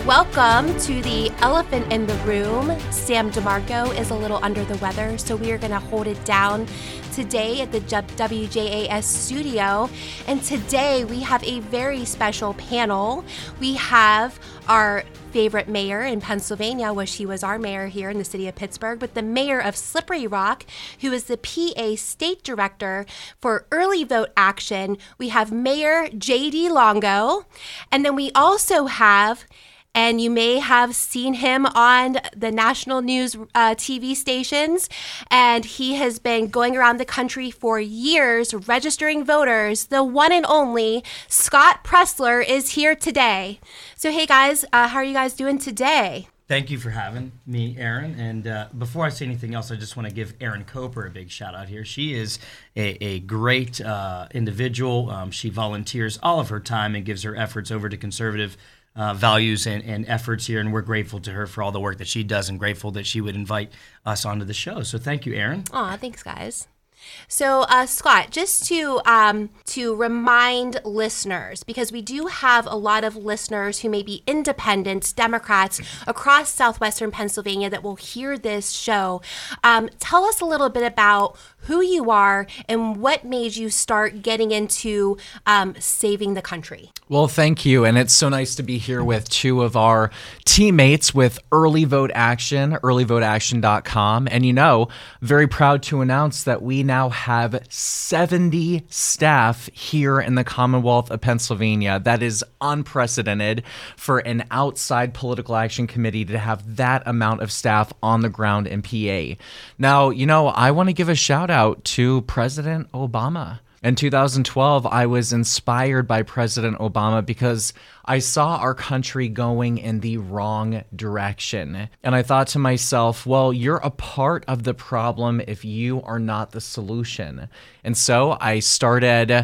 Welcome to the elephant in the room. Sam DeMarco is a little under the weather, so we are going to hold it down today at the WJAS studio. And today we have a very special panel. We have our favorite mayor in Pennsylvania, well, she was our mayor here in the city of Pittsburgh, but the mayor of Slippery Rock, who is the PA State Director for Early Vote Action. We have Mayor J.D. Longo, and then we also have, and you may have seen him on the national news TV stations, and he has been going around the country for years registering voters. The one and only Scott Presler is here today. So hey guys, how are you guys doing today? Thank you for having me, Erin. And before I say anything else, I just want to give Erin Coper a big shout out here. She is a great individual. She volunteers all of her time and gives her efforts over to conservative values and efforts here, and we're grateful to her for all the work that she does and grateful that she would invite us onto the show. So thank you, Erin. Aw, thanks, guys. So, Scott, just to remind listeners, because we do have a lot of listeners who may be independents, Democrats across southwestern Pennsylvania that will hear this show, tell us a little bit about who you are and what made you start getting into saving the country. Well, thank you. And it's so nice to be here with two of our teammates with Early Vote Action, earlyvoteaction.com. And, very proud to announce that we now have 70 staff here in the Commonwealth of Pennsylvania. That is unprecedented for an outside political action committee to have that amount of staff on the ground in PA. Now, I want to give a shout out to President Obama. In 2012, I was inspired by President Obama because I saw our country going in the wrong direction. And I thought to myself, well, you're a part of the problem if you are not the solution. And so I started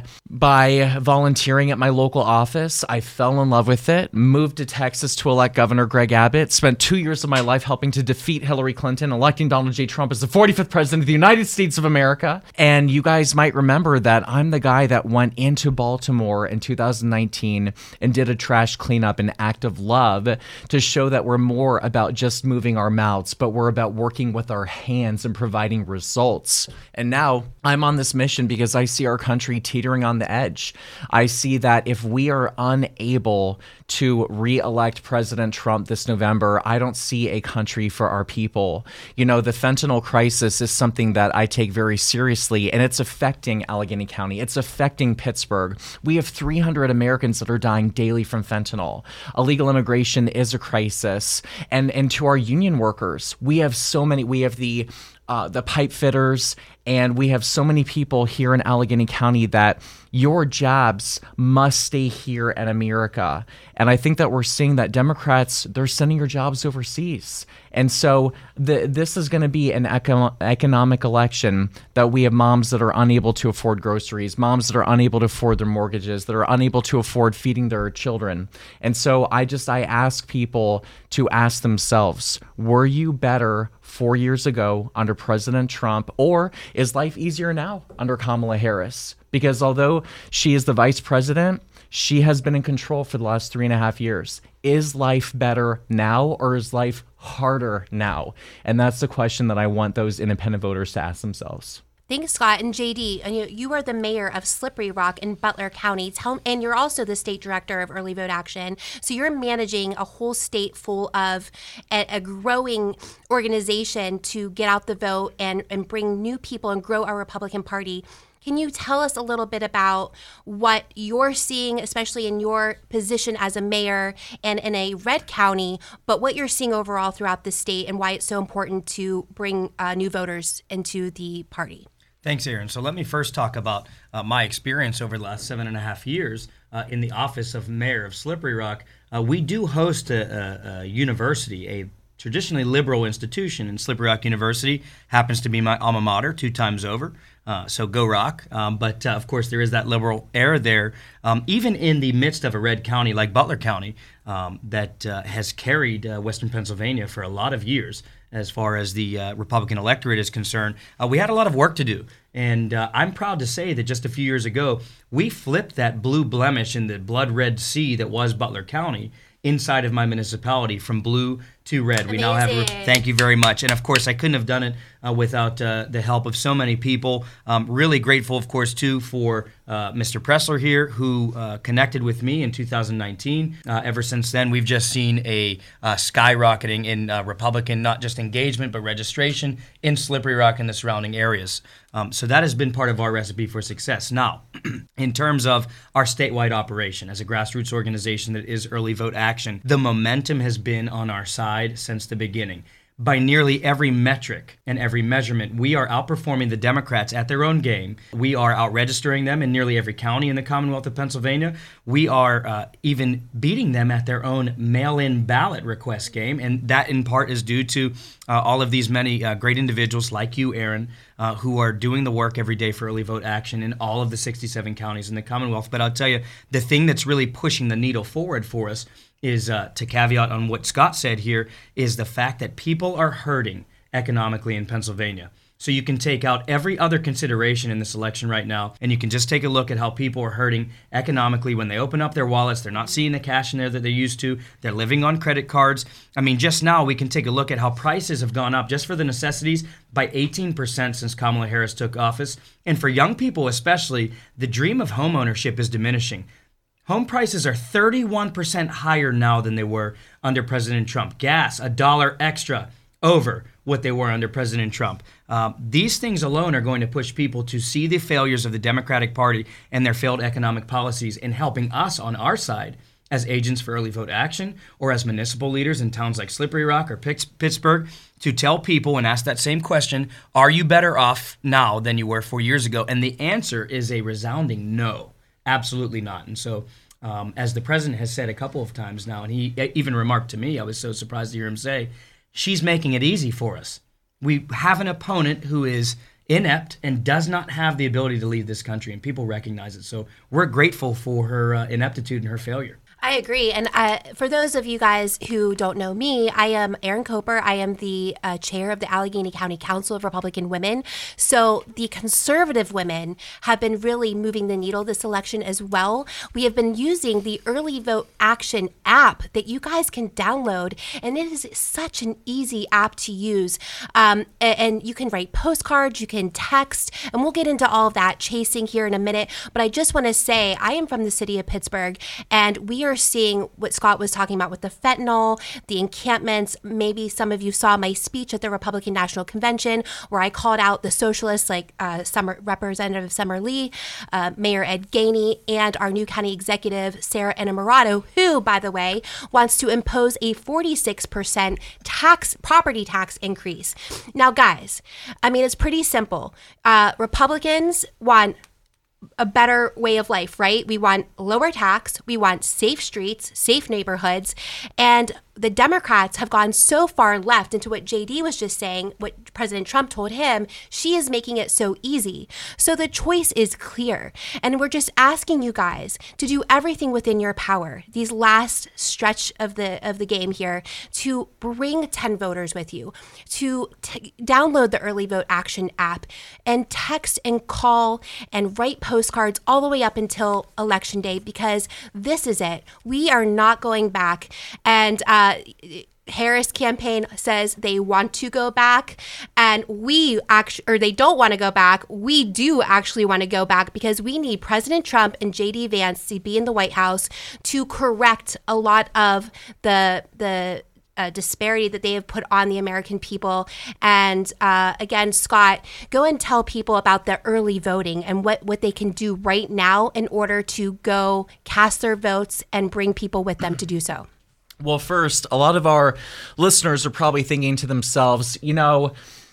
by volunteering at my local office. I fell in love with it, moved to Texas to elect Governor Greg Abbott, spent 2 years of my life helping to defeat Hillary Clinton, electing Donald J. Trump as the 45th president of the United States of America. And you guys might remember that I'm the guy that went into Baltimore in 2019 and did a trash cleanup, an act of love to show that we're more about just moving our mouths, but we're about working with our hands and providing results. And now I'm on this mission because I see our country teetering on the edge. I see that if we are unable to re-elect President Trump this November, I don't see a country for our people. The fentanyl crisis is something that I take very seriously, and it's affecting Allegheny County. It's affecting Pittsburgh. We have 300 Americans that are dying daily from fentanyl. Illegal immigration is a crisis. And to our union workers, we have so many. We have the pipe fitters, and we have so many people here in Allegheny County that your jobs must stay here in America. And I think that we're seeing that Democrats, they're sending your jobs overseas. And so this is going to be an economic election that we have moms that are unable to afford groceries, moms that are unable to afford their mortgages, that are unable to afford feeding their children. And so I ask people to ask themselves, were you better 4 years ago under President Trump, or is life easier now under Kamala Harris? Because although she is the vice president, she has been in control for the last 3.5 years. Is life better now, or is life harder now? And that's the question that I want those independent voters to ask themselves. Thanks, Scott. And JD, you are the mayor of Slippery Rock in Butler County, and you're also the state director of Early Vote Action. So you're managing a whole state full of a growing organization to get out the vote and bring new people and grow our Republican Party. Can you tell us a little bit about what you're seeing, especially in your position as a mayor and in a red county, but what you're seeing overall throughout the state and why it's so important to bring new voters into the party? Thanks, Erin. So let me first talk about my experience over the last 7.5 years in the office of mayor of Slippery Rock. We do host a university, a traditionally liberal institution, and Slippery Rock University happens to be my alma mater 2 times over. So go Rock. But of course, there is that liberal air there, even in the midst of a red county like Butler County that has carried Western Pennsylvania for a lot of years as far as the Republican electorate is concerned. We had a lot of work to do. And I'm proud to say that just a few years ago, we flipped that blue blemish in the blood red sea that was Butler County. inside of my municipality from blue to red. Amazing. We now have, thank you very much. And of course, I couldn't have done it without the help of so many people. Really grateful, of course, too, for Mr. Pressler here, who connected with me in 2019. Ever since then, we've just seen a skyrocketing in Republican, not just engagement, but registration in Slippery Rock and the surrounding areas. So that has been part of our recipe for success. Now, in terms of our statewide operation as a grassroots organization that is Early Vote Action, the momentum has been on our side since the beginning. By nearly every metric and every measurement, we are outperforming the Democrats at their own game. We are out-registering them in nearly every county in the Commonwealth of Pennsylvania. We are even beating them at their own mail-in ballot request game, and that in part is due to all of these many great individuals like you, Aaron, who are doing the work every day for Early Vote Action in all of the 67 counties in the Commonwealth. But I'll tell you, the thing that's really pushing the needle forward for us is, to caveat on what Scott said here, is the fact that people are hurting economically in Pennsylvania. So you can take out every other consideration in this election right now, and you can just take a look at how people are hurting economically when they open up their wallets. They're not seeing the cash in there that they're used to. They're living on credit cards. I mean, just now we can take a look at how prices have gone up just for the necessities by 18% since Kamala Harris took office. And for young people especially, the dream of homeownership is diminishing. Home prices are 31% higher now than they were under President Trump. Gas, $1 extra over what they were under President Trump. These things alone are going to push people to see the failures of the Democratic Party and their failed economic policies in helping us on our side as agents for Early Vote Action or as municipal leaders in towns like Slippery Rock or Pittsburgh to tell people and ask that same question, are you better off now than you were 4 years ago? And the answer is a resounding no. Absolutely not. And so, as the president has said a couple of times now, and he even remarked to me, I was so surprised to hear him say, she's making it easy for us. We have an opponent who is inept and does not have the ability to lead this country, and people recognize it. So we're grateful for her ineptitude and her failure. I agree. And for those of you guys who don't know me, I am Erin Coper. I am the chair of the Allegheny County Council of Republican Women. So the conservative women have been really moving the needle this election as well. We have been using the Early Vote Action app that you guys can download. And it is such an easy app to use. And you can write postcards, you can text, and we'll get into all of that chasing here in a minute. But I just want to say I am from the city of Pittsburgh, and we are seeing what Scott was talking about with the fentanyl, the encampments. Maybe some of you saw my speech at the Republican National Convention where I called out the socialists like Representative Summer Lee, Mayor Ed Gainey, and our new county executive, Sarah Innamorato, who, by the way, wants to impose a 46% property tax increase. Now, guys, I mean, it's pretty simple. Republicans want a better way of life, right? We want lower tax, we want safe streets, safe neighborhoods, and the Democrats have gone so far left into what JD was just saying, what President Trump told him. She is making it so easy. So the choice is clear. And we're just asking you guys to do everything within your power, these last stretch of the game here, to bring 10 voters with you, to download the Early Vote Action app and text and call and write postcards all the way up until Election Day, because this is it. We are not going back. And Harris campaign says they want to go back, and they don't want to go back. We do actually want to go back because we need President Trump and JD Vance to be in the White House to correct a lot of the disparity that they have put on the American people. And again, Scott, go and tell people about the early voting and what they can do right now in order to go cast their votes and bring people with them to do so. Well, first, a lot of our listeners are probably thinking to themselves, you know,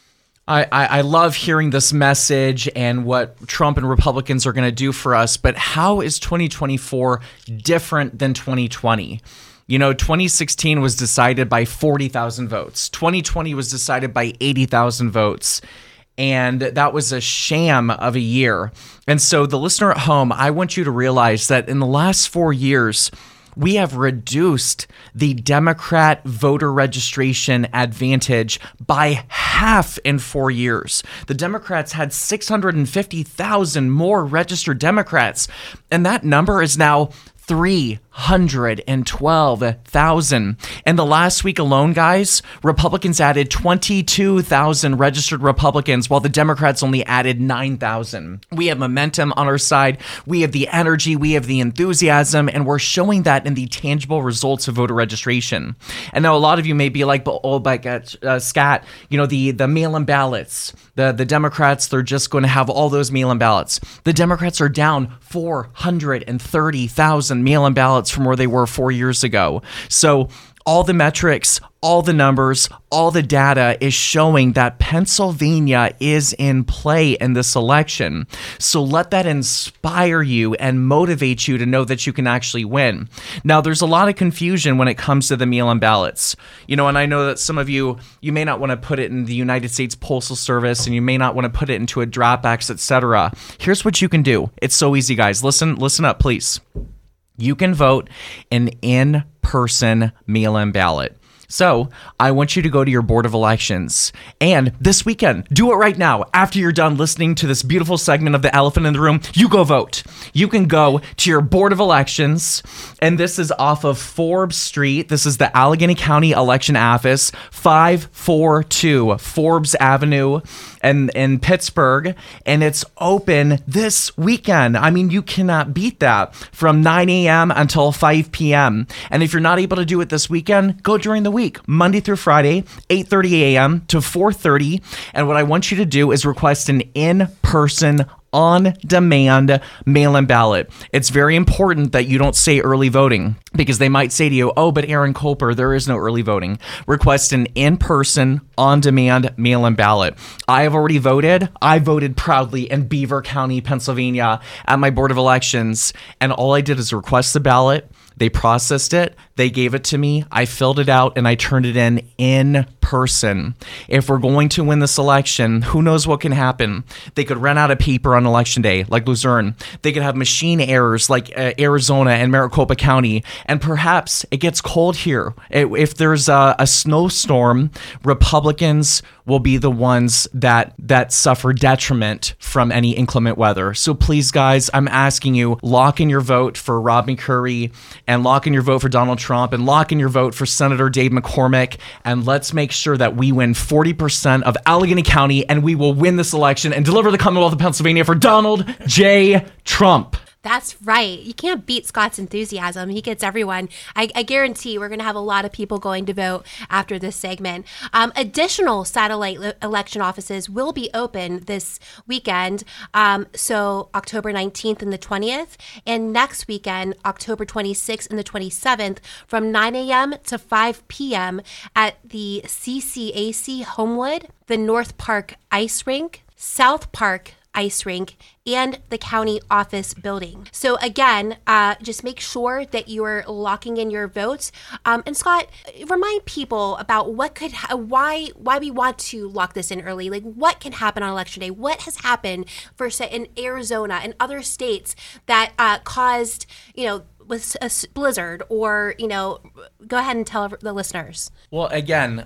I love hearing this message and what Trump and Republicans are going to do for us, but how is 2024 different than 2020? You know, 2016 was decided by 40,000 votes. 2020 was decided by 80,000 votes. And that was a sham of a year. And so the listener at home, I want you to realize that in the last 4 years, we have reduced the Democrat voter registration advantage by half in 4 years. The Democrats had 650,000 more registered Democrats, and that number is now 312,000. And the last week alone, guys, Republicans added 22,000 registered Republicans, while the Democrats only added 9,000. We have momentum on our side. We have the energy. We have the enthusiasm. And we're showing that in the tangible results of voter registration. And now a lot of you may be like, Scat, the mail-in ballots. The Democrats, they're just going to have all those mail-in ballots. The Democrats are down 430,000 mail-in ballots from where they were 4 years ago. So all the metrics, all the numbers, all the data is showing that Pennsylvania is in play in this election. So let that inspire you and motivate you to know that you can actually win. Now, there's a lot of confusion when it comes to the mail-in ballots. And I know that some of you may not want to put it in the United States Postal Service, and you may not want to put it into a Dropbox, etc. Here's what you can do. It's so easy, guys. Listen up, please. You can vote an in-person mail-in ballot. So I want you to go to your Board of Elections, and this weekend, do it right now. After you're done listening to this beautiful segment of The Elephant in the Room, you go vote. You can go to your Board of Elections, and this is off of Forbes Street. This is the Allegheny County Election Office, 542 Forbes Avenue in Pittsburgh, and it's open this weekend. I mean, you cannot beat that, from 9 a.m. until 5 p.m. And if you're not able to do it this weekend, go during the week, Monday through Friday, 8:30 a.m. to 4:30. And what I want you to do is request an in-person on-demand mail-in ballot. It's very important that you don't say early voting, because they might say to you, oh, but Aaron Koper, there is no early voting. Request an in-person on-demand mail-in ballot. I have already voted. I voted proudly in Beaver County, Pennsylvania at my Board of Elections, and all I did is request the ballot. They processed it, they gave it to me, I filled it out, and I turned it in person. If we're going to win this election, who knows what can happen? They could run out of paper on election day, like Luzerne. They could have machine errors like Arizona and Maricopa County, and perhaps it gets cold here. If there's a snowstorm, Republicans will be the ones that suffer detriment from any inclement weather. So please, guys, I'm asking you, lock in your vote for Rob McCurry, and lock in your vote for Donald Trump, and lock in your vote for Senator Dave McCormick, and let's make sure that we win 40% of Allegheny County, and we will win this election and deliver the Commonwealth of Pennsylvania for Donald J. Trump. That's right. You can't beat Scott's enthusiasm. He gets everyone. I guarantee we're going to have a lot of people going to vote after this segment. Additional satellite election offices will be open this weekend. So October 19th and the 20th, and next weekend, October 26th and the 27th, from 9 a.m. to 5 p.m. at the CCAC Homewood, the North Park Ice Rink, South Park Ice Rink, and the county office building. So again, just make sure that you're locking in your votes. And Scott, remind people about why we want to lock this in early. Like, what can happen on election day? What has happened for, say, in Arizona and other states that caused, with a blizzard, or, go ahead and tell the listeners. Well, again,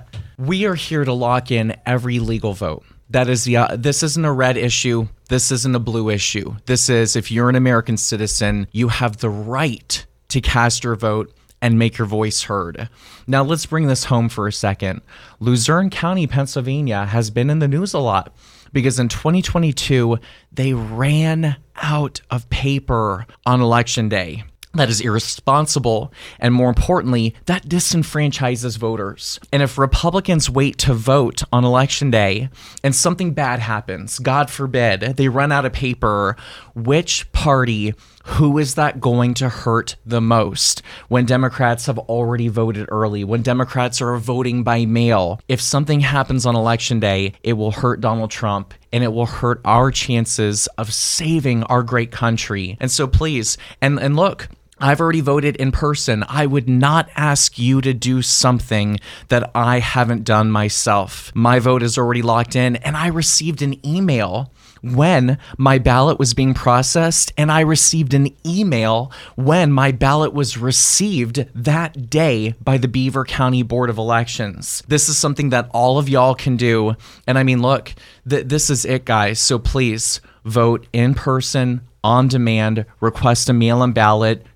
we are here to lock in every legal vote. That is this isn't a red issue. This isn't a blue issue. This is, if you're an American citizen, you have the right to cast your vote and make your voice heard. Now, let's bring this home for a second. Luzerne County, Pennsylvania has been in the news a lot because in 2022, they ran out of paper on election day. That is irresponsible, and more importantly, that disenfranchises voters. And if Republicans wait to vote on election day and something bad happens, God forbid, they run out of paper, which party, who is that going to hurt the most when Democrats have already voted early, when Democrats are voting by mail? If something happens on election day, it will hurt Donald Trump, and it will hurt our chances of saving our great country. And so please, and look, I've already voted in person. I would not ask you to do something that I haven't done myself. My vote is already locked in, and I received an email when my ballot was being processed, and I received an email when my ballot was received that day by the Beaver County Board of Elections. This is something that all of y'all can do. And I mean, look, this is it, guys. So please vote in person, on demand, request a mail-in ballot,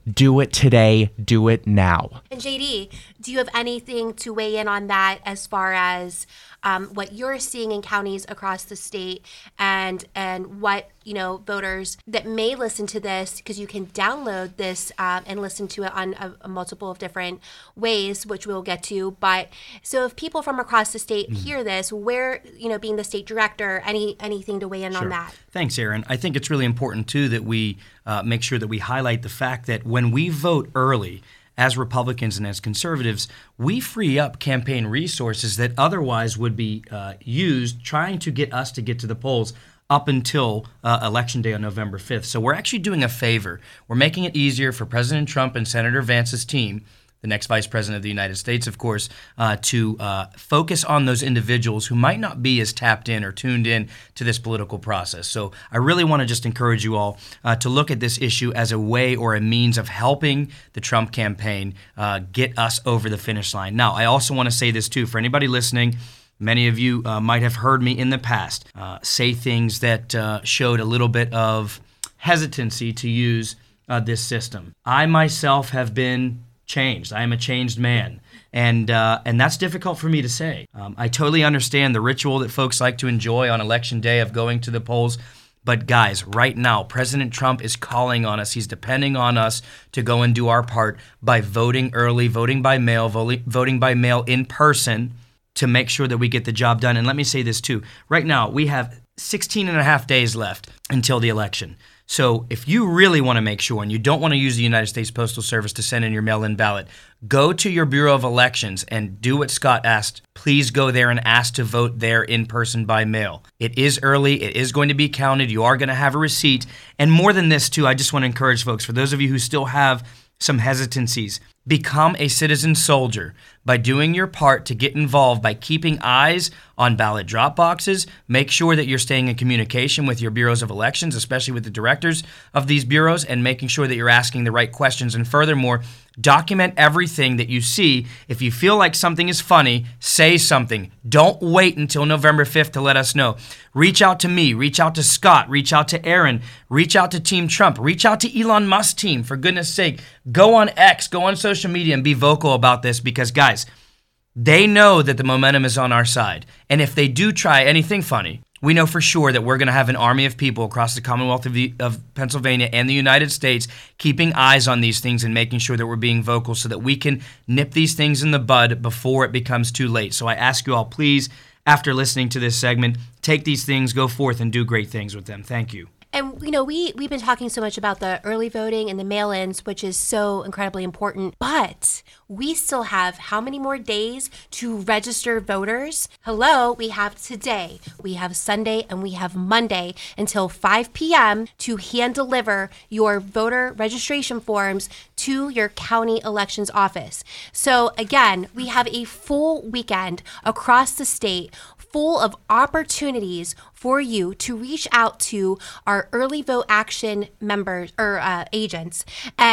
Do it today. Do it now. And JD, do you have anything to weigh in on that as far as what you're seeing in counties across the state and what, voters that may listen to this, because you can download this and listen to it on a multiple of different ways, which we'll get to. But so if people from across the state hear this, where, being the state director, anything to weigh in on that? Thanks, Aaron. I think it's really important, too, that we make sure that we highlight the fact that when we vote early, as Republicans and as conservatives, we free up campaign resources that otherwise would be used trying to get us to get to the polls up until Election Day on November 5th. So we're actually doing a favor. We're making it easier for President Trump and Senator Vance's team, the next Vice President of the United States, of course, to focus on those individuals who might not be as tapped in or tuned in to this political process. So I really want to just encourage you all to look at this issue as a way or a means of helping the Trump campaign get us over the finish line. Now, I also want to say this, too, for anybody listening. Many of you might have heard me in the past say things that showed a little bit of hesitancy to use this system. I myself have been changed. I am a changed man. And that's difficult for me to say. I totally understand the ritual that folks like to enjoy on Election Day of going to the polls. But guys, right now, President Trump is calling on us. He's depending on us to go and do our part by voting early, voting by mail, voting by mail in person to make sure that we get the job done. And let me say this too. Right now, we have 16 and a half days left until the election. So if you really want to make sure and you don't want to use the United States Postal Service to send in your mail-in ballot, go to your Bureau of Elections and do what Scott asked. Please go there and ask to vote there in person by mail. It is early. It is going to be counted. You are going to have a receipt. And more than this, too, I just want to encourage folks, for those of you who still have some hesitancies, become a citizen soldier by doing your part to get involved by keeping eyes on ballot drop boxes. Make sure that you're staying in communication with your bureaus of elections, especially with the directors of these bureaus, and making sure that you're asking the right questions. And furthermore, document everything that you see. If you feel like something is funny, say something. Don't wait until November 5th to let us know. Reach out to me, reach out to Scott, reach out to Aaron, reach out to Team Trump, reach out to Elon Musk's team, for goodness sake. Go on X, go on social media and be vocal about this, because guys, they know that the momentum is on our side. And if they do try anything funny, we know for sure that we're going to have an army of people across the Commonwealth of Pennsylvania and the United States keeping eyes on these things and making sure that we're being vocal so that we can nip these things in the bud before it becomes too late. So I ask you all, please, after listening to this segment, take these things, go forth, and do great things with them. Thank you. And, we've been talking so much about the early voting and the mail-ins, which is so incredibly important. But we still have how many more days to register voters? Hello, we have today, we have Sunday, and we have Monday until 5 p.m. to hand deliver your voter registration forms to your county elections office. So again, we have a full weekend across the state full of opportunities for you to reach out to our early vote action members or agents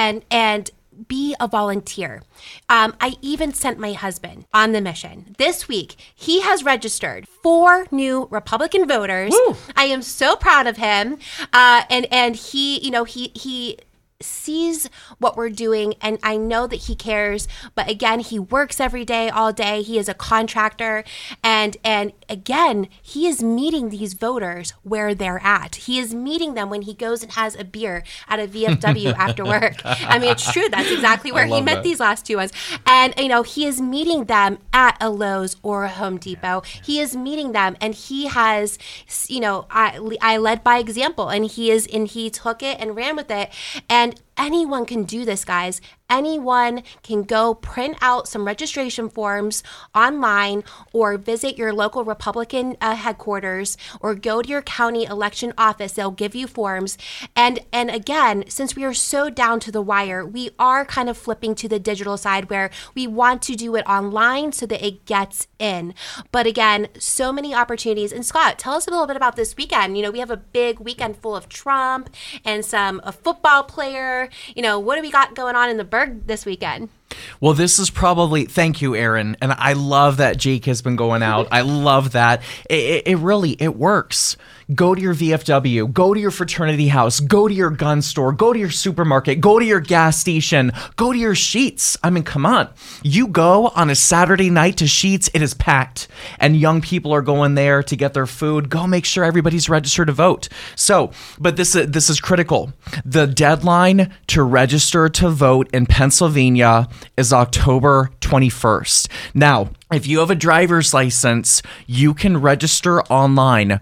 and be a volunteer. I even sent my husband on the mission. This week, he has registered 4 new Republican voters. Woo! I am so proud of him. And he, he sees what we're doing, and I know that he cares, but again, he works every day, all day. He is a contractor, and again, he is meeting these voters where they're at. He is meeting them when he goes and has a beer at a VFW after work. I mean, it's true. That's exactly where he met these last 2 ones. And, he is meeting them at a Lowe's or a Home Depot. He is meeting them, and he has, I led by example, and he took it and ran with it. And anyone can do this, guys. Anyone can go print out some registration forms online or visit your local Republican headquarters or go to your county election office. They'll give you forms. And again, since we are so down to the wire, we are kind of flipping to the digital side where we want to do it online so that it gets in. But again, so many opportunities. And Scott, tell us a little bit about this weekend. We have a big weekend full of Trump and a football player. What do we got going on in the Berg this weekend? Well, this is probably, thank you, Aaron. And I love that Jake has been going out. I love that. It really works. Go to your VFW, go to your fraternity house, go to your gun store, go to your supermarket, go to your gas station, go to your Sheetz. I mean, come on. You go on a Saturday night to Sheetz, it is packed. And young people are going there to get their food. Go make sure everybody's registered to vote. So, but this is critical. The deadline to register to vote in Pennsylvania is October 21st. Now, if you have a driver's license, you can register online,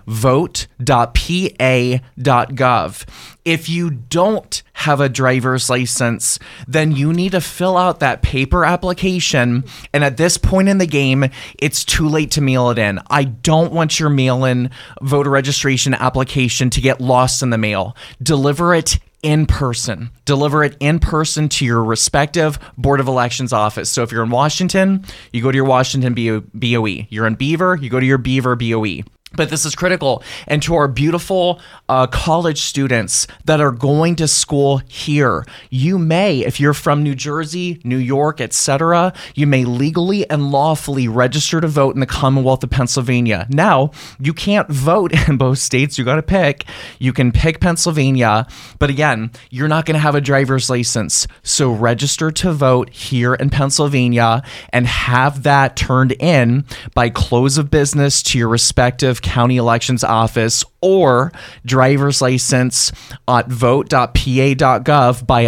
vote.pa.gov. If you don't have a driver's license, then you need to fill out that paper application. And at this point in the game, it's too late to mail it in. I don't want your mail-in voter registration application to get lost in the mail. Deliver it in person. Deliver it in person to your respective Board of Elections office. So if you're in Washington, you go to your Washington BOE. You're in Beaver, you go to your Beaver BOE. But this is critical. And to our beautiful college students that are going to school here, you may, if you're from New Jersey, New York, etc., you may legally and lawfully register to vote in the Commonwealth of Pennsylvania. Now, you can't vote in both states. You got to pick. You can pick Pennsylvania. But again, you're not going to have a driver's license. So register to vote here in Pennsylvania and have that turned in by close of business to your respective county elections office, or driver's license at vote.pa.gov by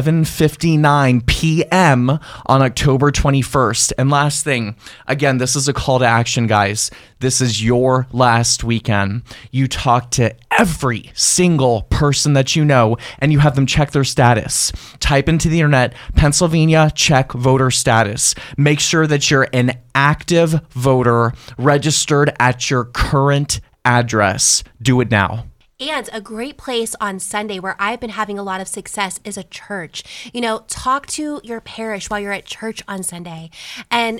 11:59 p.m. on October 21st. And last thing, again, this is a call to action, guys. This is your last weekend. You talk to every single person that you know, and you have them check their status. Type into the internet, Pennsylvania, check voter status. Make sure that you're an active voter registered at your current address. Do it now. And a great place on Sunday where I've been having a lot of success is a church. You know, talk to your parish while you're at church on Sunday. And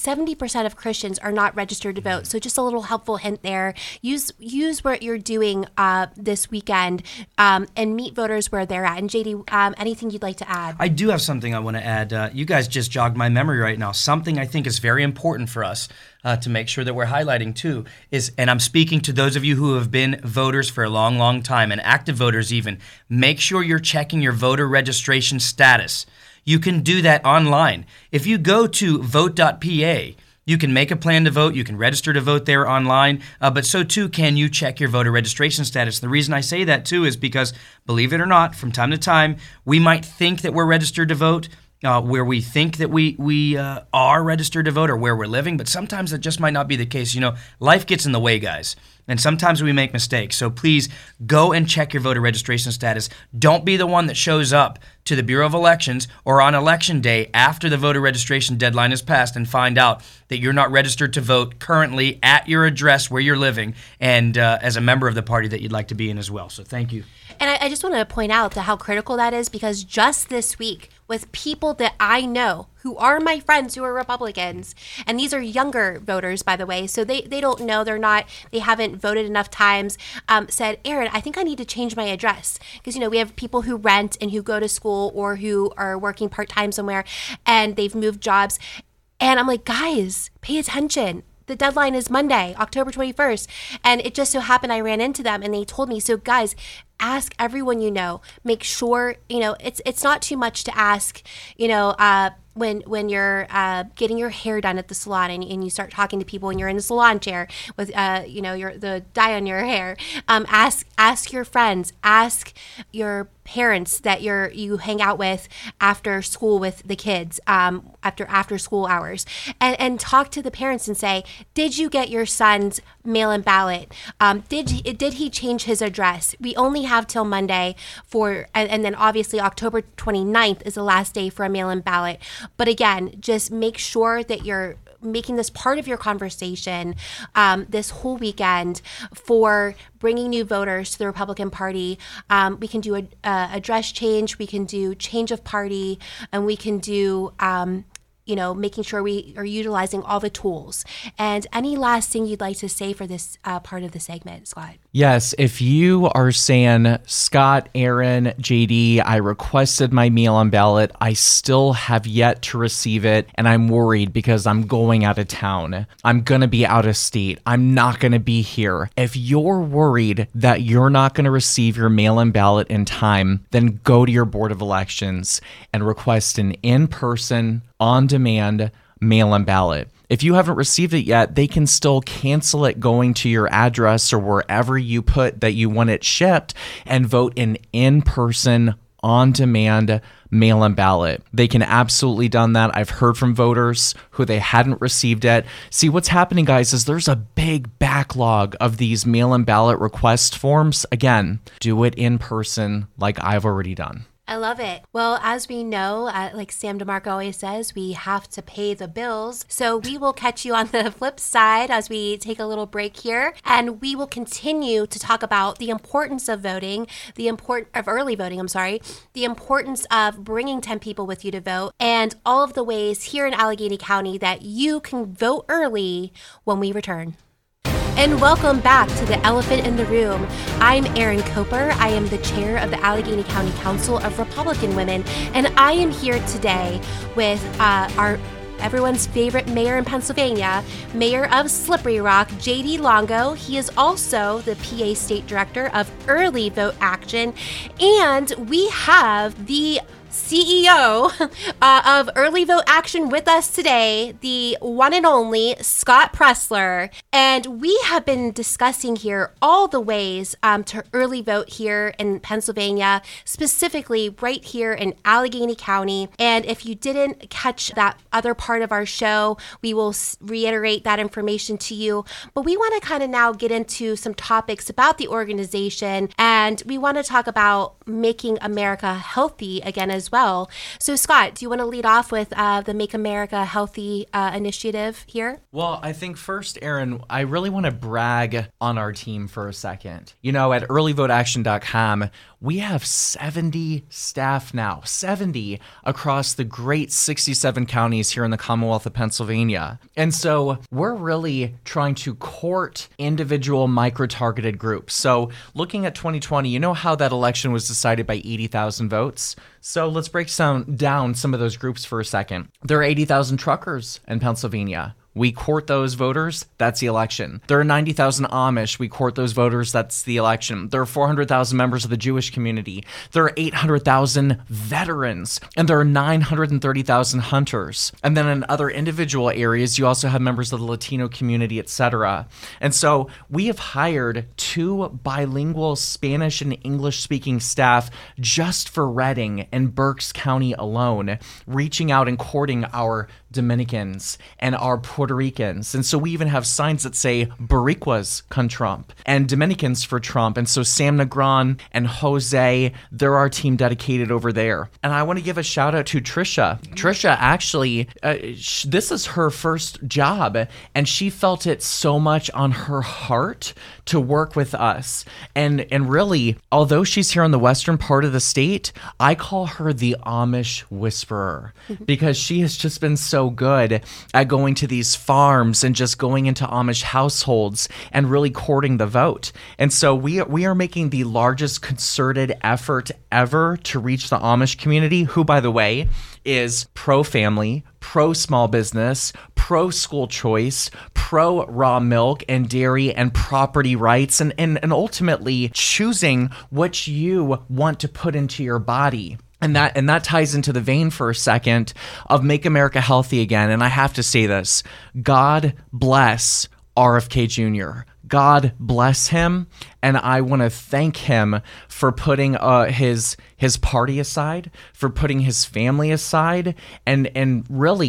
70% of Christians are not registered to vote. So just a little helpful hint there. Use what you're doing this weekend and meet voters where they're at. And JD, anything you'd like to add? I do have something I want to add. You guys just jogged my memory right now. Something I think is very important for us to make sure that we're highlighting too is, and I'm speaking to those of you who have been voters for a long time and active voters even, make sure you're checking your voter registration status. You can do that online. If you go to vote.pa, you can make a plan to vote. You can register to vote there online, but so too can you check your voter registration status. The reason I say that too is because, believe it or not, from time to time, we might think that we're registered to vote, where we think that we are registered to vote or where we're living, but sometimes that just might not be the case. You know, life gets in the way, guys, and sometimes we make mistakes. So please go and check your voter registration status. Don't be the one that shows up to the Bureau of Elections or on election day after the voter registration deadline is passed and find out that you're not registered to vote currently at your address where you're living and as a member of the party that you'd like to be in as well. So thank you. And I just want to point out how critical that is, because just this week, with people that I know who are my friends who are Republicans, and these are younger voters, by the way, so they don't know, they haven't voted enough times, said, Aaron, I think I need to change my address. Because, you know, we have people who rent and who go to school or who are working part-time somewhere, and they've moved jobs. And I'm like, guys, pay attention. The deadline is Monday, October 21st. And it just so happened I ran into them and they told me, so guys, ask everyone you know. Make sure, you know, it's not too much to ask, you know, when you're getting your hair done at the salon and you start talking to people and you're in the salon chair with you know, the dye on your hair. Ask your friends, ask your parents that you hang out with after school with the kids, after school hours, and talk to the parents and say, did you get your son's mail-in ballot? Did he change his address? We only have till Monday and then obviously October 29th is the last day for a mail-in ballot. But again, just make sure that you're making this part of your conversation this whole weekend for bringing new voters to the Republican Party. We can do a dress change, we can do change of party, and we can do making sure we are utilizing all the tools. And any last thing you'd like to say for this part of the segment, Scott? Yes, if you are saying, Scott, Aaron, JD, I requested my mail-in ballot, I still have yet to receive it, and I'm worried because I'm going out of town. I'm going to be out of state. I'm not going to be here. If you're worried that you're not going to receive your mail-in ballot in time, then go to your Board of Elections and request an in-person, on-demand mail-in ballot. If you haven't received it yet, they can still cancel it going to your address or wherever you put that you want it shipped and vote an in-person, on-demand mail-in ballot. They can absolutely done that. I've heard from voters who they hadn't received it. See, what's happening, guys, is there's a big backlog of these mail-in ballot request forms. Again, do it in person like I've already done. I love it. Well, as we know, like Sam DeMarco always says, we have to pay the bills. So we will catch you on the flip side as we take a little break here. And we will continue to talk about the importance of voting, the importance of bringing 10 people with you to vote, and all of the ways here in Allegheny County that you can vote early when we return. And welcome back to the Elephant in the Room. I'm Erin Coper. I am the chair of the Allegheny County Council of Republican Women, and I am here today with everyone's favorite mayor in Pennsylvania, Mayor of Slippery Rock, JD Longo. He is also the PA State Director of Early Vote Action, and we have the CEO of Early Vote Action with us today, the one and only Scott Presler. And we have been discussing here all the ways to early vote here in Pennsylvania, specifically right here in Allegheny County. And if you didn't catch that other part of our show, we will reiterate that information to you. But we want to kind of now get into some topics about the organization, and we want to talk about making America healthy again as well. So Scott, do you want to lead off with the Make America Healthy initiative here? Well, I think first, Aaron, I really want to brag on our team for a second. You know, at earlyvoteaction.com, we have 70 staff now, 70 across the great 67 counties here in the Commonwealth of Pennsylvania. And so we're really trying to court individual micro-targeted groups. So looking at 2020, you know how that election was decided by 80,000 votes? So let's break down some of those groups for a second. There are 80,000 truckers in Pennsylvania. We court those voters, that's the election. There are 90,000 Amish, we court those voters, that's the election. There are 400,000 members of the Jewish community. There are 800,000 veterans, and there are 930,000 hunters. And then in other individual areas, you also have members of the Latino community, etc. And so we have hired 2 bilingual Spanish and English speaking staff just for Reading and Berks County alone, reaching out and courting our Dominicans and our Puerto Ricans. And so we even have signs that say Boricuas con Trump and Dominicans for Trump. And so Sam Negron and Jose, they're our team dedicated over there. And I want to give a shout out to Trisha. Trisha actually, this is her first job, and she felt it so much on her heart to work with us. And really, although she's here in the western part of the state, I call her the Amish whisperer because she has just been so good at going to these farms and just going into Amish households and really courting the vote. And so we are making the largest concerted effort ever to reach the Amish community, who, by the way, is pro-family, pro-small business, pro-school choice, pro-raw milk and dairy and property rights, and ultimately choosing what you want to put into your body. And that ties into the vein for a second of Make America Healthy Again. And I have to say this, God bless RFK Jr. God bless him, and I want to thank him for putting his party aside, for putting his family aside, and really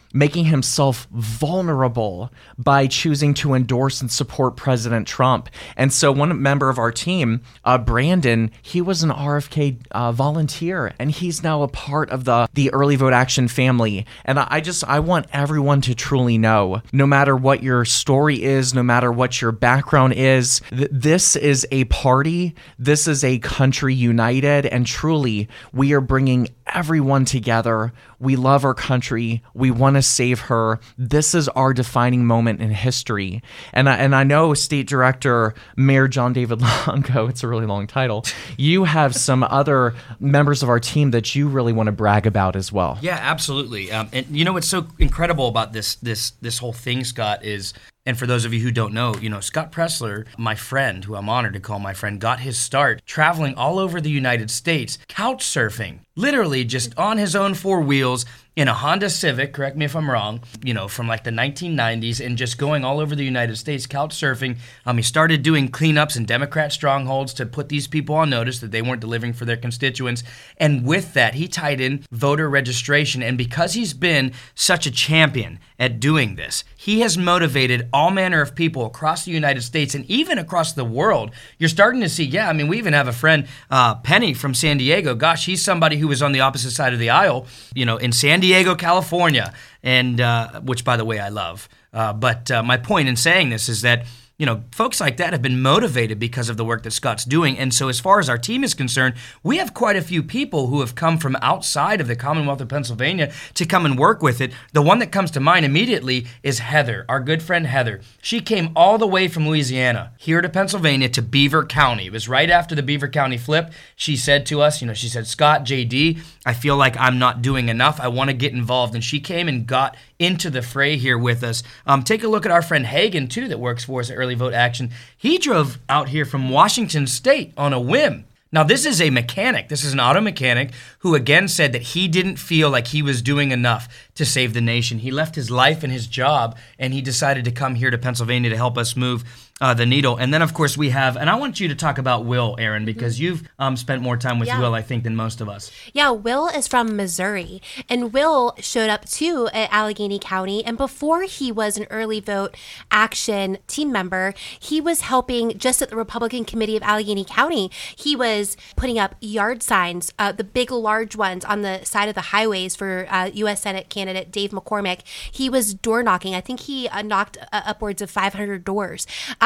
making himself vulnerable by choosing to endorse and support President Trump. And so one member of our team, Brandon, he was an RFK volunteer, and he's now a part of the Early Vote Action family. And I want everyone to truly know, no matter what your story is, no matter what your background is, this is a party, this is a country united, and truly, we are bringing everyone together. We love our country. We want to save her. This is our defining moment in history. And I know State Director Mayor John David Longo, it's a really long title, you have some other members of our team that you really want to brag about as well. Yeah, absolutely. And you know what's so incredible about this whole thing, Scott, is, and for those of you who don't know, Scott Pressler, my friend, who I'm honored to call my friend, got his start traveling all over the United States, couch surfing, literally just on his own four wheels in a Honda Civic, correct me if I'm wrong, from like the 1990s, and just going all over the United States, couch surfing. He started doing cleanups in Democrat strongholds to put these people on notice that they weren't delivering for their constituents. And with that, he tied in voter registration. And because he's been such a champion at doing this, he has motivated all manner of people across the United States and even across the world. You're starting to see, we even have a friend, Penny from San Diego. Gosh, he's somebody who was on the opposite side of the aisle, in San Diego, California, and which, by the way, I love. But my point in saying this is that folks like that have been motivated because of the work that Scott's doing. And so as far as our team is concerned, we have quite a few people who have come from outside of the Commonwealth of Pennsylvania to come and work with it. The one that comes to mind immediately is Heather, our good friend Heather. She came all the way from Louisiana here to Pennsylvania to Beaver County. It was right after the Beaver County flip. She said to us, she said, Scott, JD, I feel like I'm not doing enough. I want to get involved. And she came and got into the fray here with us. Take a look at our friend Hagen, too, that works for us at Early Vote Action. He drove out here from Washington State on a whim. Now, this is a mechanic. This is an auto mechanic who, again, said that he didn't feel like he was doing enough to save the nation. He left his life and his job, and he decided to come here to Pennsylvania to help us move the needle. And then, of course, we have, and I want you to talk about Will, Aaron, because you've spent more time with Will, I think, than most of us. Yeah, Will is from Missouri, and Will showed up, too, at Allegheny County. And before he was an Early Vote Action team member, he was helping just at the Republican Committee of Allegheny County. He was putting up yard signs, the big, large ones on the side of the highways for U.S. Senate candidate Dave McCormick. He was door knocking. I think he knocked upwards of 500 doors.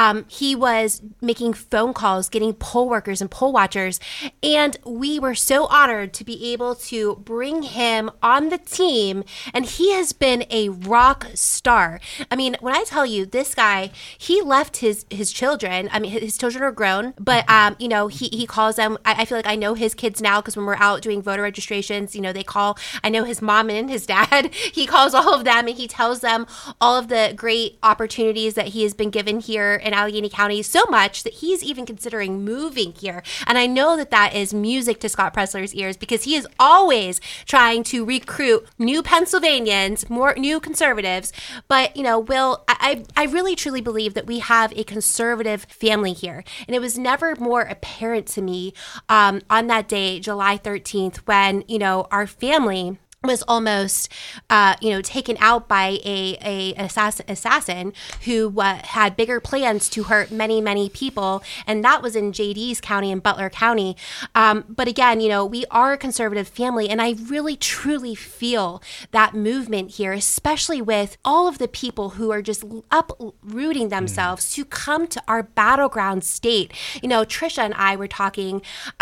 He was making phone calls, getting poll workers and poll watchers, and we were so honored to be able to bring him on the team, and he has been a rock star. I mean, when I tell you, this guy, he left his children. I mean, his children are grown, but, he calls them. I feel like I know his kids now because when we're out doing voter registrations, they call. I know his mom and his dad. He calls all of them, and he tells them all of the great opportunities that he has been given here in Allegheny County, so much that he's even considering moving here. And I know that is music to Scott Pressler's ears because he is always trying to recruit new Pennsylvanians, more new conservatives. But, Will, I really truly believe that we have a conservative family here. And it was never more apparent to me on that day, July 13th, when, our family was almost, taken out by a assassin who had bigger plans to hurt many, many people. And that was in JD's county and Butler County. But again, we are a conservative family. And I really, truly feel that movement here, especially with all of the people who are just uprooting themselves to come to our battleground state. Trisha and I were talking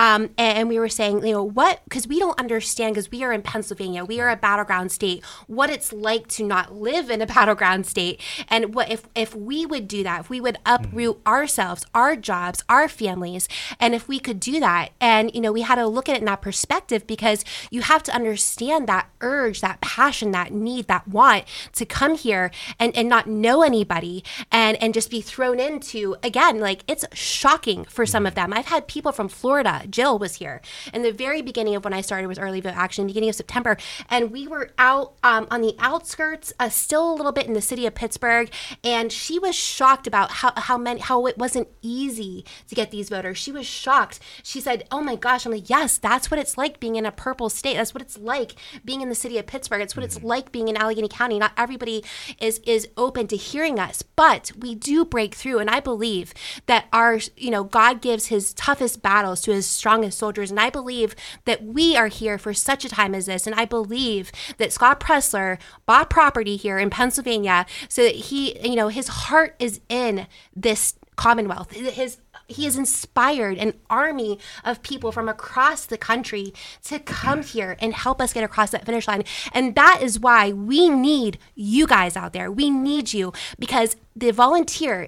and we were saying, because we don't understand, because we are in Pennsylvania. We are a battleground state, what it's like to not live in a battleground state. And what if we would do that, if we would uproot ourselves, our jobs, our families, and if we could do that. And, we had to look at it in that perspective because you have to understand that urge, that passion, that need, that want to come here and not know anybody and just be thrown into, again, like it's shocking for some of them. I've had people from Florida, Jill was here in the very beginning of when I started with Early Vote Action, beginning of September, and we were out on the outskirts, still a little bit in the city of Pittsburgh, and she was shocked about how it wasn't easy to get these voters. She was shocked. She said, "Oh my gosh." I'm like, "Yes, that's what it's like being in a purple state. That's what it's like being in the city of Pittsburgh. It's what it's like being in Allegheny County. Not everybody is open to hearing us, but we do break through." And I believe that God gives his toughest battles to his strongest soldiers. And I believe that we are here for such a time as this. And I believe that Scott Presler bought property here in Pennsylvania so that his heart is in this Commonwealth. He has inspired an army of people from across the country to come here and help us get across that finish line. And that is why we need you guys out there. We need you, because the volunteers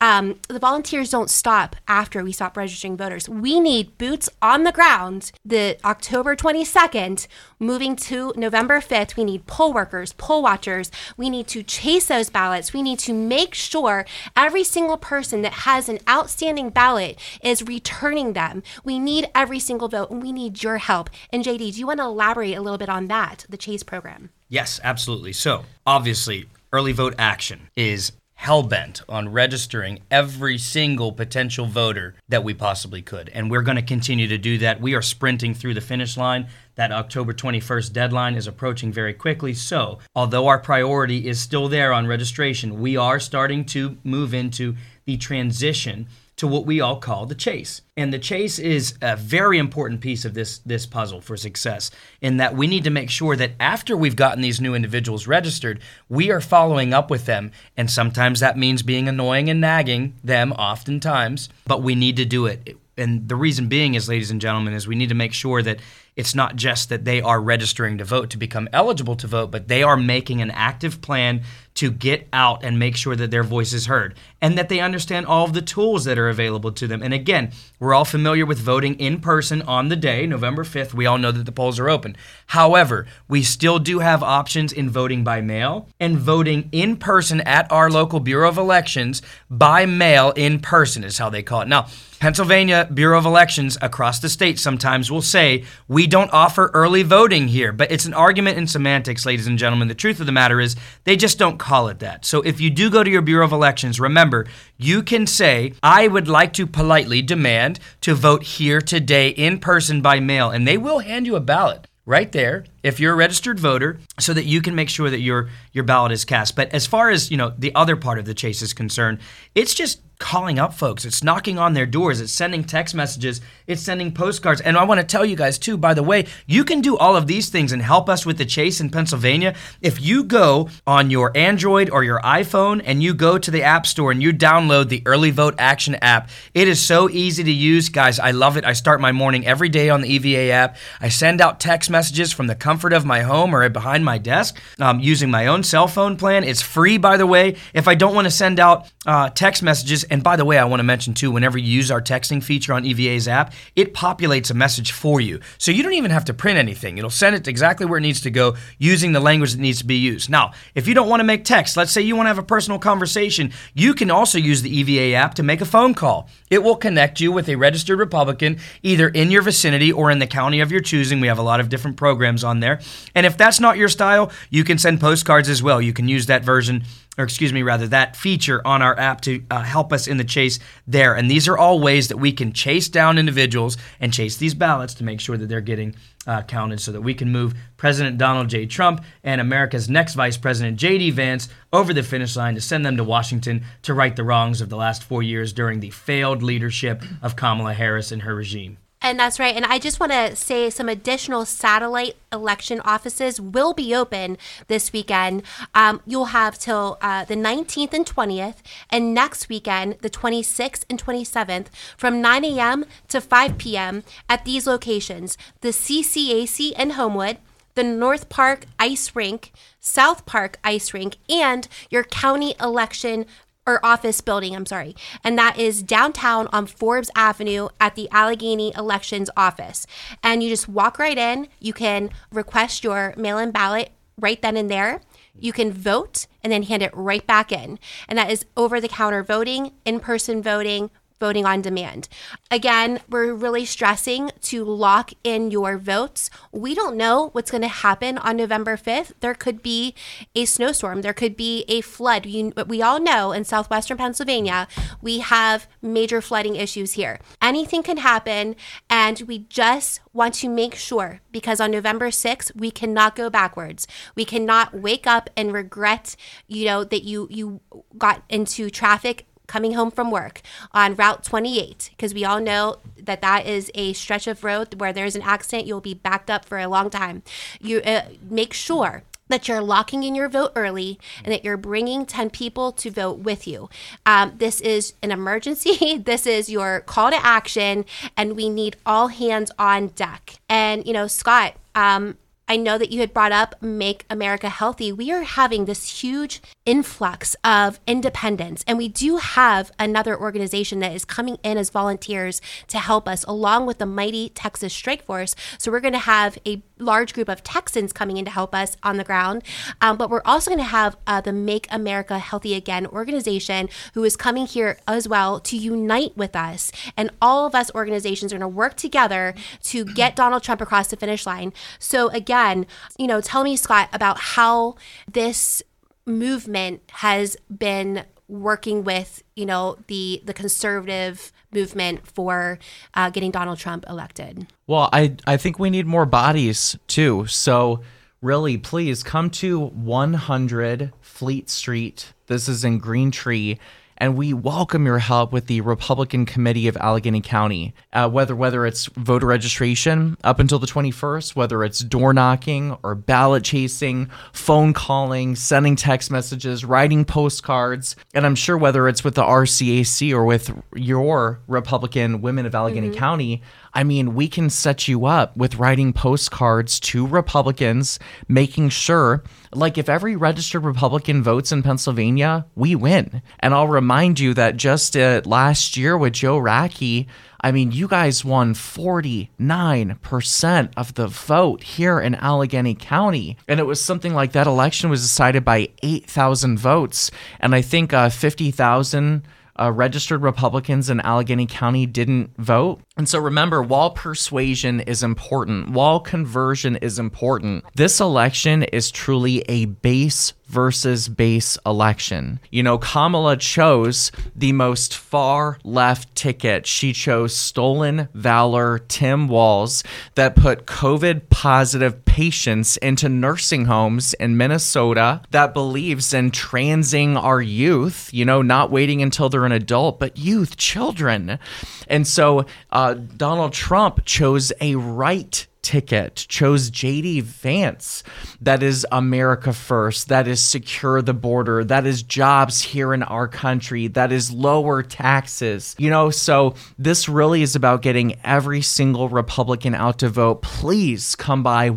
don't stop after we stop registering voters. We need boots on the ground. The October 22nd, moving to November 5th, we need poll workers, poll watchers. We need to chase those ballots. We need to make sure every single person that has an outstanding ballot is returning them. We need every single vote, and we need your help. And JD, do you want to elaborate a little bit on that, the Chase program? Yes, absolutely. So obviously, Early Vote Action is hell-bent on registering every single potential voter that we possibly could. And we're going to continue to do that. We are sprinting through the finish line. That October 21st deadline is approaching very quickly. So although our priority is still there on registration, we are starting to move into the transition to what we all call the chase. And the chase is a very important piece of this puzzle for success, in that we need to make sure that after we've gotten these new individuals registered, we are following up with them. And sometimes that means being annoying and nagging them, oftentimes, but we need to do it. And the reason being is, ladies and gentlemen, is we need to make sure that it's not just that they are registering to vote to become eligible to vote, but they are making an active plan to get out and make sure that their voice is heard and that they understand all of the tools that are available to them. And again, we're all familiar with voting in person on the day, November 5th. We all know that the polls are open. However, we still do have options in voting by mail and voting in person at our local Bureau of Elections. By mail in person is how they call it. Now, Pennsylvania Bureau of Elections across the state sometimes will say, we don't offer early voting here, but it's an argument in semantics, ladies and gentlemen. The truth of the matter is they just don't call it that. So if you do go to your Bureau of Elections, remember, you can say, I would like to politely demand to vote here today in person by mail, and they will hand you a ballot right there if you're a registered voter, so that you can make sure that your ballot is cast. But as far as, the other part of the chase is concerned, it's just calling up folks. It's knocking on their doors. It's sending text messages. It's sending postcards. And I want to tell you guys too, by the way, you can do all of these things and help us with the chase in Pennsylvania. If you go on your Android or your iPhone and you go to the App Store and you download the Early Vote Action app, it is so easy to use. Guys, I love it. I start my morning every day on the EVA app. I send out text messages from the comfort of my home or behind my desk using my own cell phone plan. It's free, by the way. If I don't want to send out text messages, and by the way, I want to mention too, whenever you use our texting feature on EVA's app, it populates a message for you. So you don't even have to print anything. It'll send it exactly where it needs to go using the language that needs to be used. Now, if you don't want to make text, let's say you want to have a personal conversation, you can also use the EVA app to make a phone call. It will connect you with a registered Republican either in your vicinity or in the county of your choosing. We have a lot of different programs on there. And if that's not your style, you can send postcards as well. You can use that that feature on our app to help us in the chase there. And these are all ways that we can chase down individuals and chase these ballots to make sure that they're getting counted, so that we can move President Donald J. Trump and America's next Vice President, J.D. Vance, over the finish line to send them to Washington to right the wrongs of the last 4 years during the failed leadership of Kamala Harris and her regime. And that's right. And I just want to say some additional satellite election offices will be open this weekend. You'll have till the 19th and 20th, and next weekend, the 26th and 27th, from 9 a.m. to 5 p.m. at these locations: the CCAC in Homewood, the North Park Ice Rink, South Park Ice Rink, and your county election office building, and that is downtown on Forbes Avenue at the Allegheny Elections office. And you just walk right in. You can request your mail-in ballot right then and there. You can vote and then hand it right back in. And that is over-the-counter voting, in-person voting, voting on demand. Again, we're really stressing to lock in your votes. We don't know what's going to happen on November 5th. There could be a snowstorm. There could be a flood. We all know in southwestern Pennsylvania, we have major flooding issues here. Anything can happen, and we just want to make sure, because on November 6th, we cannot go backwards. We cannot wake up and regret, that you got into traffic coming home from work on Route 28, because we all know that is a stretch of road where there's an accident. You'll be backed up for a long time. You make sure that you're locking in your vote early and that you're bringing 10 people to vote with you. This is an emergency. This is your call to action, and we need all hands on deck. And, Scott, I know that you had brought up Make America Healthy. We are having this huge influx of independents, and we do have another organization that is coming in as volunteers to help us, along with the mighty Texas Strike Force. So we're going to have a large group of Texans coming in to help us on the ground, but we're also going to have the Make America Healthy Again organization, who is coming here as well to unite with us, and all of us organizations are going to work together to get Donald Trump across the finish line. So again, tell me, Scott, about how this movement has been working with, the conservative movement for getting Donald Trump elected. Well, I think we need more bodies too. So really, please come to 100 Fleet Street. This is in Green Tree. And we welcome your help with the Republican Committee of Allegheny County, whether it's voter registration up until the 21st, whether it's door knocking or ballot chasing, phone calling, sending text messages, writing postcards. And I'm sure whether it's with the RCAC or with your Republican Women of Allegheny County, we can set you up with writing postcards to Republicans, making sure, if every registered Republican votes in Pennsylvania, we win. And I'll remind you that just last year with Joe Racky, you guys won 49% of the vote here in Allegheny County. And it was something like that election was decided by 8,000 votes. And I think 50,000 registered Republicans in Allegheny County didn't vote. And so remember, while persuasion is important, while conversion is important, this election is truly a base versus base election. Kamala chose the most far left ticket. She chose Stolen Valor Tim Walz that put COVID positive patients into nursing homes in Minnesota, that believes in transing our youth, not waiting until they're an adult, but youth, children. And so Donald Trump chose a right ticket, chose J.D. Vance, that is America first, that is secure the border, that is jobs here in our country, that is lower taxes. So this really is about getting every single Republican out to vote. Please come by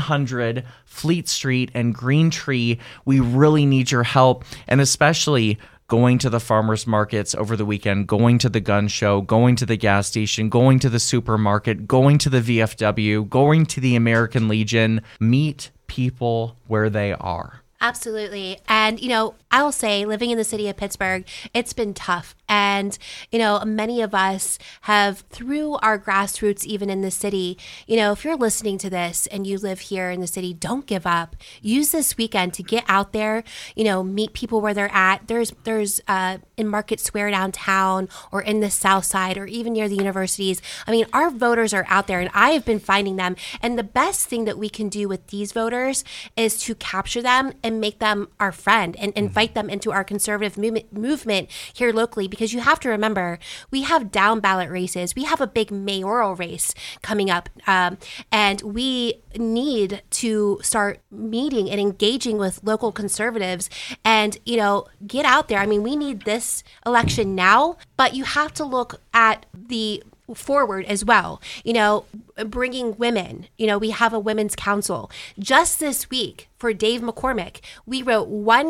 100 Fleet Street and Green Tree. We really need your help, and especially going to the farmers markets over the weekend, going to the gun show, going to the gas station, going to the supermarket, going to the VFW, going to the American Legion. Meet people where they are. Absolutely. And, I'll say, living in the city of Pittsburgh, it's been tough. And, many of us have, through our grassroots, even in the city, if you're listening to this and you live here in the city, don't give up. Use this weekend to get out there, meet people where they're at. There's in Market Square downtown, or in the South Side, or even near the universities. Our voters are out there, and I have been finding them. And the best thing that we can do with these voters is to capture them and make them our friend and invite them into our conservative movement here locally, because you have to remember, we have down ballot races. We have a big mayoral race coming up, and we need to start meeting and engaging with local conservatives and, get out there. We need this election now, but you have to look at the forward as well, bringing women. We have a women's council. Just this week for Dave McCormick, we wrote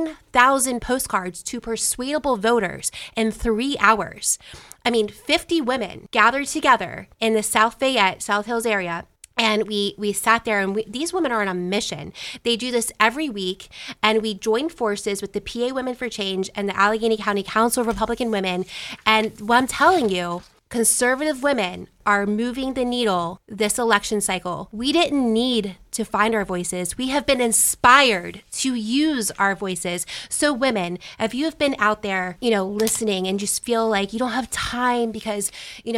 1,000 postcards to persuadable voters in 3 hours. 50 women gathered together in the South Fayette, South Hills area, And we sat there, and these women are on a mission. They do this every week, and we joined forces with the PA Women for Change and the Allegheny County Council of Republican Women. And what I'm telling you, conservative women are moving the needle this election cycle. We didn't need to find our voices. We have been inspired to use our voices. So women, if you have been out there, listening and just feel like you don't have time because,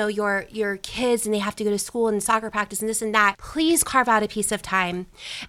your kids and they have to go to school and soccer practice and this and that, please carve out a piece of time.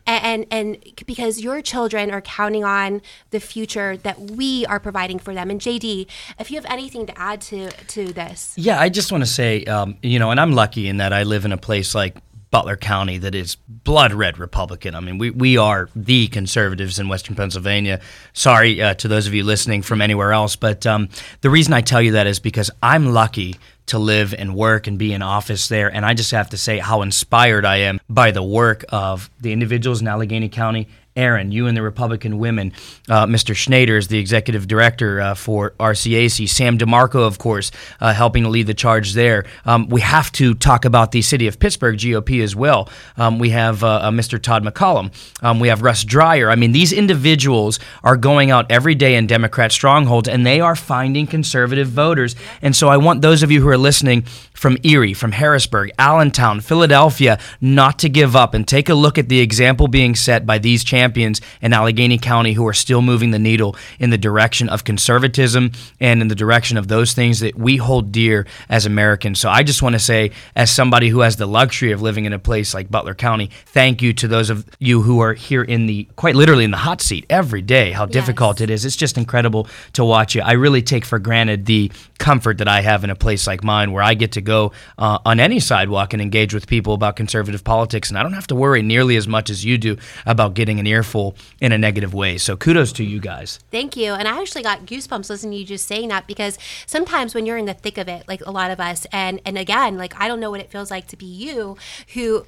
And because your children are counting on the future that we are providing for them. And JD, if you have anything to add to this. Yeah, I just want to say, and I'm lucky in that I live in a place like Butler County that is blood red Republican. I mean, we are the conservatives in Western Pennsylvania. Sorry to those of you listening from anywhere else, but the reason I tell you that is because I'm lucky to live and work and be in office there, and I just have to say how inspired I am by the work of the individuals in Allegheny County. Aaron, you and the Republican women, Mr. Schneider is the executive director for RCAC, Sam DeMarco, of course, helping to lead the charge there. We have to talk about the city of Pittsburgh GOP as well. We have Mr. Todd McCollum. We have Russ Dreyer. I mean, these individuals are going out every day in Democrat strongholds, and they are finding conservative voters. And so I want those of you who are listening from Erie, from Harrisburg, Allentown, Philadelphia, not to give up and take a look at the example being set by these champions in Allegheny County who are still moving the needle in the direction of conservatism and in the direction of those things that we hold dear as Americans. So I just want to say, as somebody who has the luxury of living in a place like Butler County, thank you to those of you who are here quite literally in the hot seat every day, how difficult it is. It's just incredible to watch you. I really take for granted the comfort that I have in a place like mine where I get to go on any sidewalk and engage with people about conservative politics, and I don't have to worry nearly as much as you do about getting an earful in a negative way. So kudos to you guys. Thank you. And I actually got goosebumps listening to you just saying that, because sometimes when you're in the thick of it, like a lot of us, and again, like I don't know what it feels like to be you who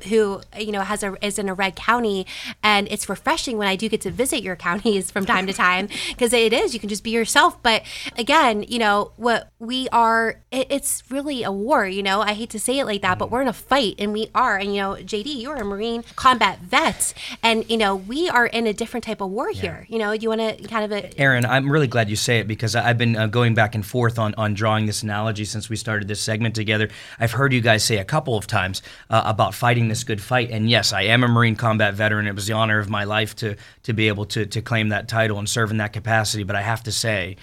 is in a red county, and it's refreshing when I do get to visit your counties from time to time, because you can just be yourself. But again, what we are, it's really a war. I hate to say it like that, but we're in a fight, and we are. And JD, you're a Marine combat vet, and we are in a different type of war here. You want to kind of Aaron, I'm really glad you say it, because I've been going back and forth on drawing this analogy since we started this segment together. I've heard you guys say a couple of times about fighting this good fight, and yes, I am a Marine combat veteran. It was the honor of my life to be able to claim that title and serve in that capacity. But I have to say,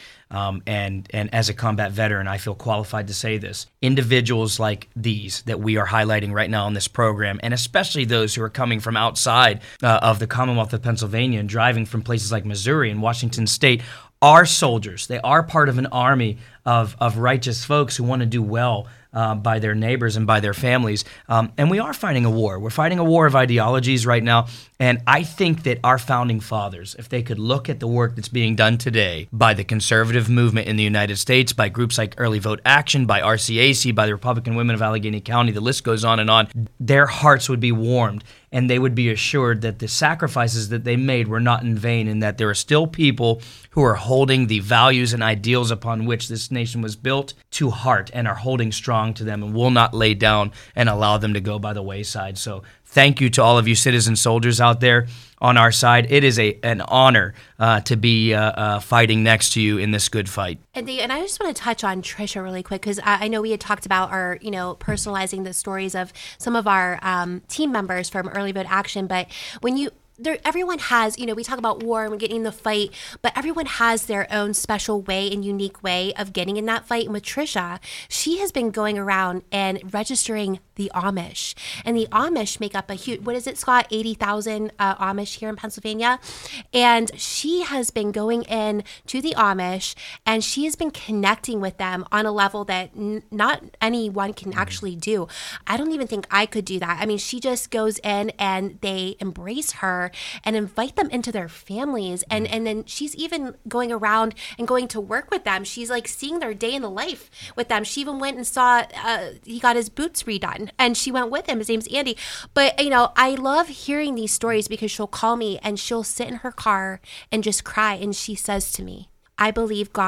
and as a combat veteran, I feel qualified to say this. Individuals like these that we are highlighting right now on this program, and especially those who are coming from outside of the Commonwealth of Pennsylvania and driving from places like Missouri and Washington State, are soldiers. They are part of an army of righteous folks who want to do well by their neighbors and by their families. And we are fighting a war. We're fighting a war of ideologies right now. And I think that our founding fathers, if they could look at the work that's being done today by the conservative movement in the United States, by groups like Early Vote Action, by RCAC, by the Republican Women of Allegheny County, the list goes on, their hearts would be warmed, and they would be assured that the sacrifices that they made were not in vain, and that there are still people who are holding the values and ideals upon which this nation was built to heart and are holding strong to them and will not lay down and allow them to go by the wayside. So thank you to all of you citizen soldiers out there on our side. It is an honor to be fighting next to you in this good fight. And I just want to touch on Trisha really quick, because I know we had talked about our, personalizing the stories of some of our team members from Early Vote Action. But when everyone has, we talk about war and getting in the fight, but everyone has their own special way and unique way of getting in that fight. And with Trisha, she has been going around and registering the Amish. And the Amish make up a huge, what is it, Scott? 80,000 Amish here in Pennsylvania. And she has been going in to the Amish, and she has been connecting with them on a level that not anyone can actually do. I don't even think I could do that. I mean, she just goes in and they embrace her and invite them into their families. And then she's even going around and going to work with them. She's like seeing their day in the life with them. She even went and saw, he got his boots redone, and she went with him. His name's Andy. But, I love hearing these stories, because she'll call me and she'll sit in her car and just cry. And she says to me, I believe God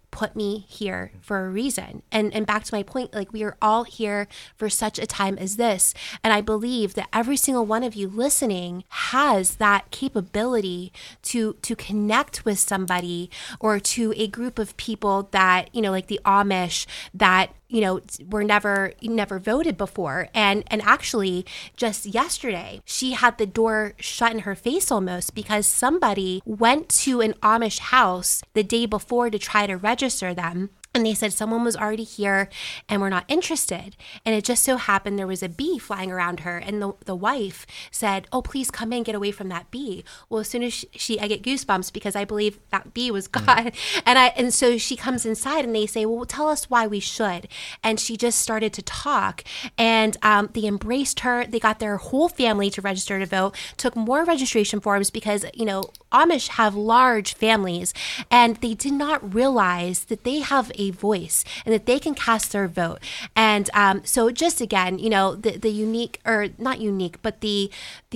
put me here for a reason. And back to my point, like, we are all here for such a time as this. And I believe that every single one of you listening has that capability to connect with somebody or to a group of people that, like the Amish that, were never voted before. And actually just yesterday, she had the door shut in her face almost because somebody went to an Amish house the day before to try to register them. And they said someone was already here and we're not interested. And it just so happened there was a bee flying around her. And the wife said, oh, please come in, get away from that bee. Well, as soon as I get goosebumps because I believe that bee was God. And so she comes inside and they say, well, tell us why we should. And she just started to talk. And they embraced her. They got their whole family to register to vote, took more registration forms because, Amish have large families. And they did not realize that they have a voice and that they can cast their vote. And so just again, the unique, or not unique, but the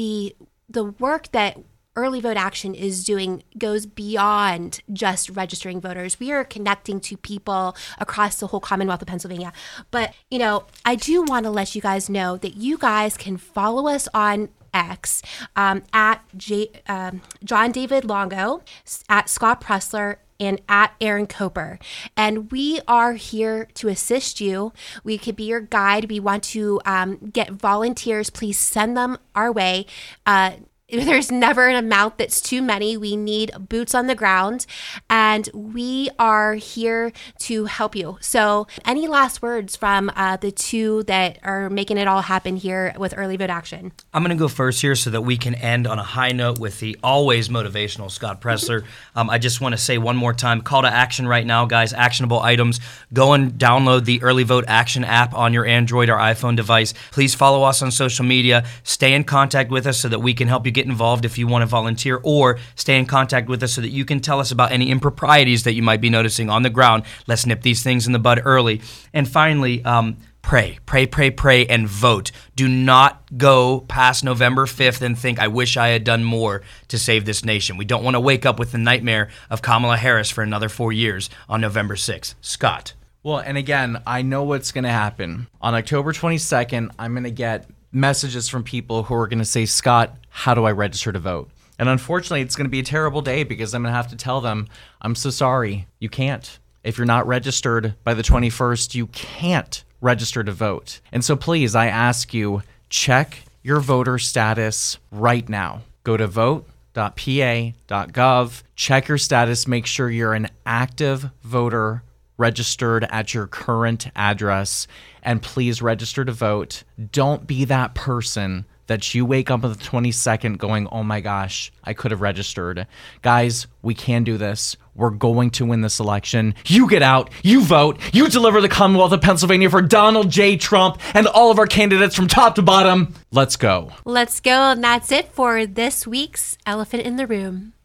work that Early Vote Action is doing goes beyond just registering voters. We are connecting to people across the whole Commonwealth of Pennsylvania. But, I do want to let you guys know that you guys can follow us on X at John David Longo, at Scott Pressler, and at Aaron Coper. And we are here to assist you. We could be your guide. We want to get volunteers. Please send them our way. There's never an amount that's too many. We need boots on the ground, and we are here to help you. So any last words from the two that are making it all happen here with Early Vote Action? I'm going to go first here so that we can end on a high note with the always motivational Scott Pressler. I just want to say one more time, call to action right now, guys, actionable items. Go and download the Early Vote Action app on your Android or iPhone device. Please follow us on social media. Stay in contact with us so that we can help you get involved if you want to volunteer, or stay in contact with us so that you can tell us about any improprieties that you might be noticing on the ground. Let's nip these things in the bud early. And finally, pray, and vote. Do not go past November 5th and think, I wish I had done more to save this nation. We don't want to wake up with the nightmare of Kamala Harris for another 4 years on November 6th. Scott. Well, and again, I know what's going to happen. On October 22nd, I'm going to get messages from people who are going to say, Scott, how do I register to vote? And unfortunately, it's going to be a terrible day because I'm going to have to tell them, I'm so sorry, you can't. If you're not registered by the 21st, you can't register to vote. And so please, I ask you, check your voter status right now. Go to vote.pa.gov, check your status, make sure you're an active voter registered at your current address, and please register to vote. Don't be that person that you wake up on the 22nd going, oh my gosh, I could have registered. Guys, we can do this. We're going to win this election. You get out, you vote, you deliver the Commonwealth of Pennsylvania for Donald J. Trump and all of our candidates from top to bottom. Let's go. Let's go. And that's it for this week's Elephant in the Room.